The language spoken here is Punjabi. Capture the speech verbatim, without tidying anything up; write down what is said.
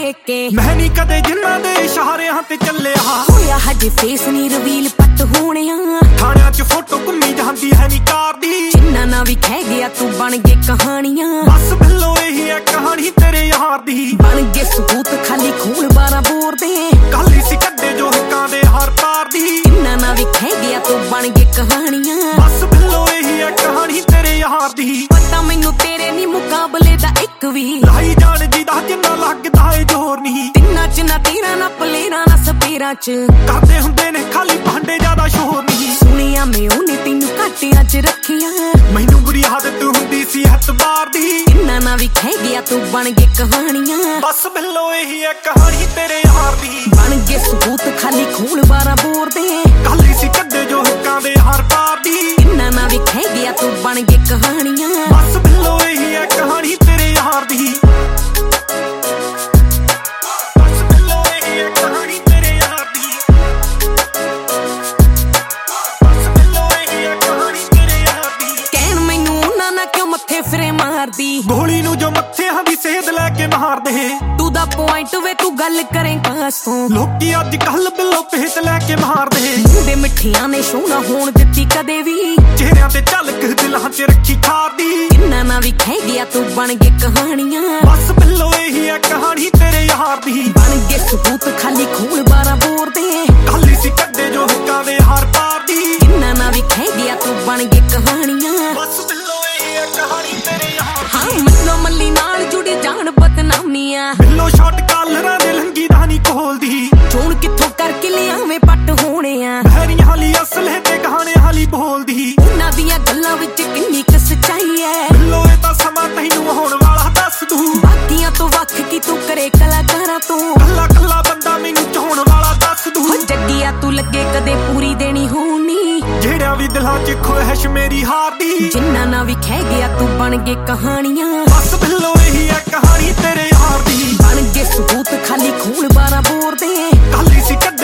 ਠੇਕੇ ਮੈਂ ਨੀ ਕਦੇ ਜਿੰਨਾਂ ਦੇ ਇਸ਼ਾਰਿਆਂ ਤੇ ਚੱਲਿਆ ਹੋਇਆ ਹਜੇ ਫੇਸ ਨੀ ਰਿਵੀਲ ਪੱਟ ਹੋਣਿਆ ਥਾਣਿਆਂ 'ਚ ਫੋਟੋ ਘੁੰਮੀ ਜਾਂਦੀ ਹੈ ਨੀ ਕਾਰ ਦੀ ਜਿੰਨਾ ਨਾ ਵੀ ਖਹਿ ਗਿਆ ਤੂੰ ਬਣ ਗਏ ਕਹਾਣੀਆਂ ਬਸ ਬਿੱਲੋ ਇਹੀ ਹੈ ਕਹਾਣੀ ਤੇਰੇ ਯਾਰ ਦੀ ਬਣ ਗਏ ਸਬੂਤ ਖਾਲੀ ਖੂਨ ਬਾਰਾਂ ਬੋਰ ਦੇ ਕਾਲੀ ਸੀ ਕੱਢੇ ਜੋ ਹਿੱਕਾਂ ਦੇ ਹਰ ਪਾਰ ਦੀ ਜਿੰਨਾ ਨਾ ਵੀ ਖਹਿ ਗਿਆ ਤੂੰ ਬਣ ਗਏ ਕਹਾਣੀਆਂ ਬਸ ਬਿੱਲੋ ਇਹੀ ਹੈ ਕਹਾਣੀ ਤੇਰੇ ਯਾਰ ਦੀ ਪਤਾ ਮੈਨੂੰ ਤੇਰੇ ਨੀ ਮੁਕਾਬਲੇ ਦਾ ਇੱਕ ਵੀ ਲਾਈ ਜਾਣ ਜੀ ਦਾ ਜਿੰਨਾ ਲੱਗਦਾ ਏ ਜ਼ੋਰ ਨਹੀਂ ਤਿੰਨਾਂ ਚ ਨਾ ਤੇਰਾ ਨਾ ਪਲੇਰਾਂ ਨਾ ਸਪੇਰਾਂ ਚ ਕਰਦੇ ਹੁੰਦੇ ਨੇ ਖਾਲੀ ਭਾਂਡੇ ਜ਼ਿਆਦਾ ਸ਼ੋਰ ਨਹੀਂ ਸੁਣਿਆ ਮੈਂ ਉਹਨੇ ਤੈਨੂੰ ਘਾਟਿਆਂ ਚ ਰੱਖਿਆ ਮੈਨੂੰ ਬੁਰੀ ਆਦਤ ਹੁੰਦੀ ਸੀ ਹੱਥਬਾਰ ਦੀ ਤਿੰਨਾਂ ਨਾ ਵੀ ਖਹਿ ਗਿਆ ਤੂੰ ਬਣ ਗਏ ਕਹਾਣੀਆਂ ਬਸ ਬਿੱਲੋ ਇਹੀ ਹੈ ਕਹਾਣੀ ਤੇਰੇ ਯਾਰ ਦੀ ਬਣ ਗਏ ਸਬੂਤ ਖਾਲੀ ਖੂਨ ਬਾਰਾਂ ਬੋਰ ਦੇ ਕਾਲੀ ਸੀ ਕੱਢੇ ਜੋ ਹਿੱਕਾਂ ਦੇ ਹਰ ਪਾਰ ਦੀ ਤਿੰਨਾਂ ਨਾ ਵੀ ਖਹਿ ਗਿਆ ਤੂੰ ਬਣ ਗਏ ਕਹਾਣੀਆਂ ਬਸ ਬਿੱਲੋ ਇਹੀ ਹੈ ਕਹਾਣੀ ਤੇਰੇ ਯਾਰ ਦੀ ਬਸ ਬਿੱਲੋ ਇਹੀ ਹੈ ਕਹਾਣੀ ਤੇਰੇ ਯਾਰ ਦੀ ਬਸ ਬਿੱਲੋ ਇਹੀ ਹੈ ਕਹਾਣੀ ਤੇਰੇ ਯਾਰ ਦੀ ਕਹਿਣ ਮੈਨੂੰ ਉਹਨਾਂ ਨਾ ਕਿਉਂ ਮੱਥੇ ਫਿਰੇ ਮਾਰਦੀ ਗੋਲੀ ਨੂੰ ਜੋ ਮੱਥਿਆਂ ਦੀ ਸੇਧ ਲੈ ਕੇ ਮਾਰਦੇ ਤੂੰ ਦਾ ਪੁਆਇੰਟ ਵੇ ਤੂੰ ਗੱਲ ਕਰੇ ਕਾਸੋਂ ਲੋਕੀ ਅੱਜ ਕੱਲ ਬਿੱਲੋ ਭੇਤ ਲੈ ਕੇ ਮਾਰਦੇ ਮੂੰਹ ਦੇ ਮਿੱਠੀਆਂ ਨੇ ਸ਼ੋਨਾ ਹੋਣ ਦਿੱਤੀ ਕਦੇ ਵੀ ਚਿਹਰਿਆਂ ਤੇ ਝਲਕ ਦਿਲਾਂ 'ਚ ਰੱਖੀ ਖਾਰ ਦੀ ਕਿੰਨਾ ਨਾ ਵੀ ਖਹਿ ਗਿਆ ਤੂੰ ਬਣ ਗਏ ਕਹਾਣੀਆਂ ਬਸ ਬਿੱਲੋ ਇਹੀ ਹੈ ਕਹਾਣੀ ਤੇਰੇ ਯਾਰ ਦੀ ਬਣ ਗਏ ਸਬੂਤ ਖਾਲੀ ਖੂਨ ਬਾਰਾਂ ਬੋਰ ਦੇ ਕਾਲੀ ਸੀ ਕੱਢੇ ਜੋ ਹਿੱਕਾਂ ਦੇ ਹਰ ਪਾਰ ਦੀ ਕਿੰਨਾ ਨਾ ਵੀ ਖਹਿ ਗਿਆ ਤੂੰ ਬਣ ਗਏ ਕਹਾਣੀਆਂ ਬਸ ਬਿੱਲੋ ਇਹੀ ਹੈ ਕਹਾਣੀ ਤੇਰੇ ਯਾਰ ਦੀ ਹਾਂ ਮੱਲੋ ਮੱਲੀ ਨਾਲ ਜੁੜੀ ਜਾਣ ਬਦਨਾਮੀਆਂ ਬਿੱਲੋ ਸ਼ਾਟ ਕਾਲਰਾਂ ਦੇ ਲੰਗੀ ਦਾ ਨਹੀਂ ਕੋਲਦੀ ਚੋਣ ਕਿੱਥੋਂ ਕਰਕੇ ਲਿਆਵੇਂ ਪੱਟ ਹੋਣੇ ਆ ਬਹਿਰੀਆਂ ਹਾਲੀ ਅਸਲੇ ਤੇ ਗਾਣੇ ਹਾਲੀ ਬੋਲਦੀ ਉਹਨਾਂ ਦੀਆਂ ਗੱਲਾਂ ਵਿੱਚ ਕਿੰਨੀ ਕੁ ਸੱਚਾਈ ਐ ਬਿੱਲੋ ਇਹ ਤਾਂ ਸਮਾਂ ਤੈਨੂੰ ਹੋਣ ਵਾਲਾ ਦੱਸ ਦੂੰ ਬਾਕੀਆਂ ਤੋਂ ਵੱਖ ਕੀ ਤੂੰ ਕਰੇ ਕਲਾਕਾਰਾਂ ਤੋਂ ਕੱਲਾ ਕੱਲਾ ਬੰਦਾ ਮੈਨੂੰ ਚਾਹੁਣ ਵਾਲਾ ਦੱਸ ਦੂੰ ਹੋ ਜੱਗਿਆ ਤੂੰ ਲੱਗੇ ਕਦੇ ਪੂਰੀ ਦੇਣੀ ਹੋਣੀ ਜਿਹੜਿਆਂ ਵੀ ਦਿਲਾਂ 'ਚ ਖੋਹਿਸ਼ ਮੇਰੀ ਹਾਰ ਦੀ ਜਿੰਨਾ ਨਾ ਵੀ ਖਹਿ ਗਿਆ ਤੂੰ ਬਣ ਗਏ ਕਹਾਣੀਆਂ ਬਸ ਬਿੱਲੋ ਇਹੀ ਹੈ ਕਹਾਣੀ ਤੇਰੇ ਯਾਰ ਦੀ ਬਣ ਗਏ ਸਬੂਤ ਖਾਲੀ ਖੂਨ ਬਾਰਾਂ ਬੋਰ ਦੇ ਕਾਲੀ ਸੀ ਕੱਢੇ